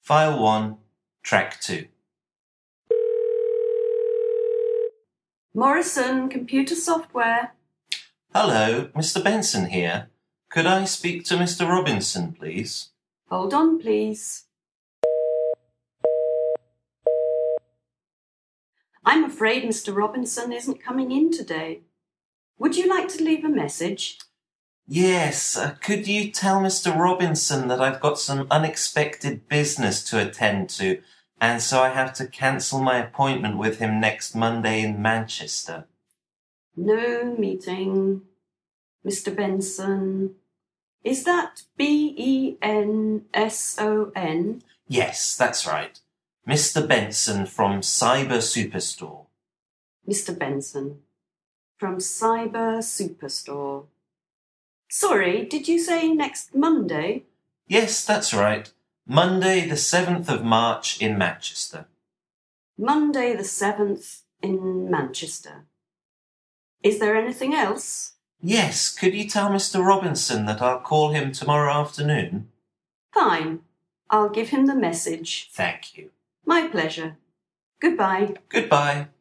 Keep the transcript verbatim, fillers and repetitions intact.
File one, Track two. Morrison Computer Software. Hello, Mister Benson here. Could I speak to Mister Robinson, please? Hold on, please. I'm afraid Mister Robinson isn't coming in today. Would you like to leave a message? Yes, uh, could you tell Mister Robinson that I've got some unexpected business to attend to, and so I have to cancel my appointment with him next Monday in Manchester? No meeting. Mister Benson. Is that B E N S O N? Yes, that's right. Mister Benson from Cyber Superstore. Mister Benson. From Cyber Superstore. Sorry, did you say next Monday? Yes, that's right. Monday the seventh of March in Manchester. Monday the seventh in Manchester. Is there anything else? Yes, could you tell Mister Robinson that I'll call him tomorrow afternoon? Fine. I'll give him the message. Thank you. My pleasure. Goodbye. Goodbye.